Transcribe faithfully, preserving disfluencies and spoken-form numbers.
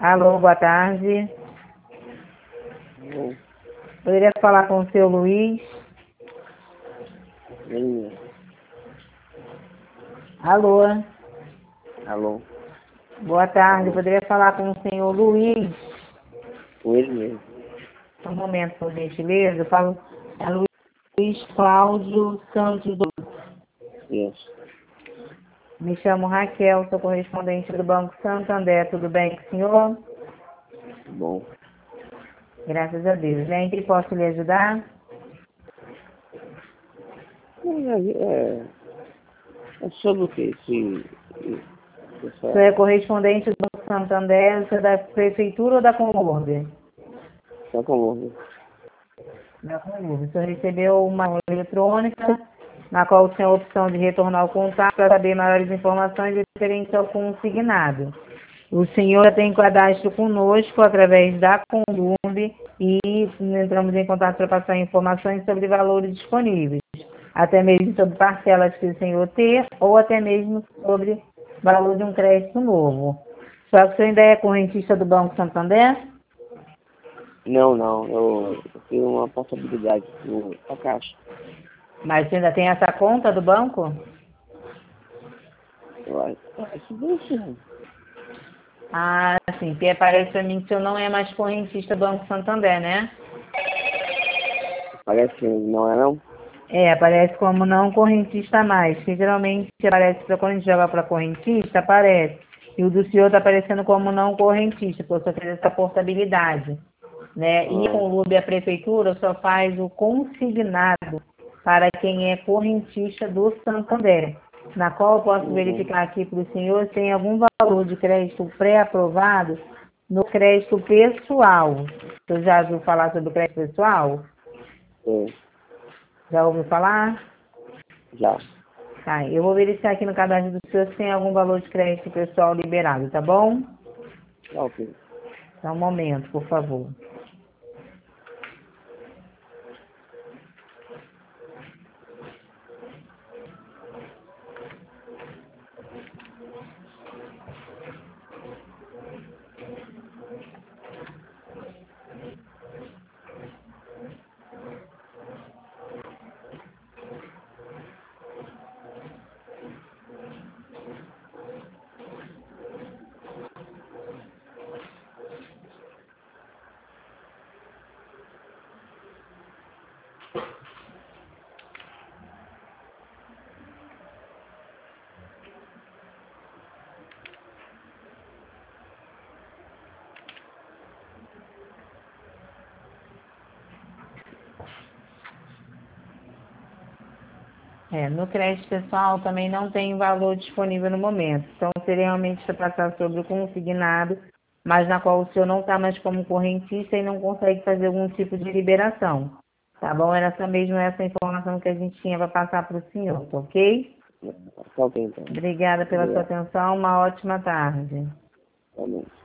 Alô, boa tarde. Alô. Poderia falar com o seu Luiz? Ele. Alô, Alô. boa tarde. Alô. Poderia falar com o senhor Luiz? Com ele mesmo. Um momento, por gentileza. Eu falo, é Luiz Cláudio Santos. do- Isso. Me chamo Raquel, sou correspondente do Banco Santander. Tudo bem com o senhor? Bom. Graças a Deus. Né? Em que posso lhe ajudar? É, é, é sobre o que esse. O Essa. senhor é correspondente do Banco Santander, você é da Prefeitura ou da Conlurb? Tá com Da Conlurb. O senhor recebeu uma eletrônica na qual tinha a opção de retornar o contato para saber maiores informações referentes ao consignado. O senhor já tem cadastro conosco através da Conlurb e entramos em contato para passar informações sobre valores disponíveis, até mesmo sobre parcelas que o senhor ter ou até mesmo sobre valor de um crédito novo. Só que o senhor ainda é correntista do Banco Santander? Não, não. Eu, eu tenho uma possibilidade no a caixa. Mas você ainda tem essa conta do banco? Eu acho. Ah, isso bem sim. Ah, sim, porque parece para mim que o senhor não é mais correntista do Banco Santander, né? Parece que não é não? É, aparece como não correntista mais, que geralmente aparece para quando a gente joga para correntista, aparece. E o do senhor está aparecendo como não correntista, porque eu só fez essa portabilidade, né? E com Ah, o Lube a prefeitura só faz o consignado para quem é correntista do Santander, na qual eu posso uhum. verificar aqui para o senhor se tem algum valor de crédito pré-aprovado no crédito pessoal. Você já ouviu falar sobre o crédito pessoal? É, Já ouviu falar? já. Tá, eu vou verificar aqui no cadastro do senhor se tem algum valor de crédito pessoal liberado, tá bom? Tá ok. Só um momento, por favor. É, no crédito pessoal também não tem valor disponível no momento. Então, seria realmente para passar sobre o consignado, mas na qual o senhor não está mais como correntista e não consegue fazer algum tipo de liberação. Tá bom? Era só mesmo essa informação que a gente tinha para passar para o senhor, tá ok? Tá ok então. Obrigada pela sua Obrigado. atenção. Uma ótima tarde. Tá bom.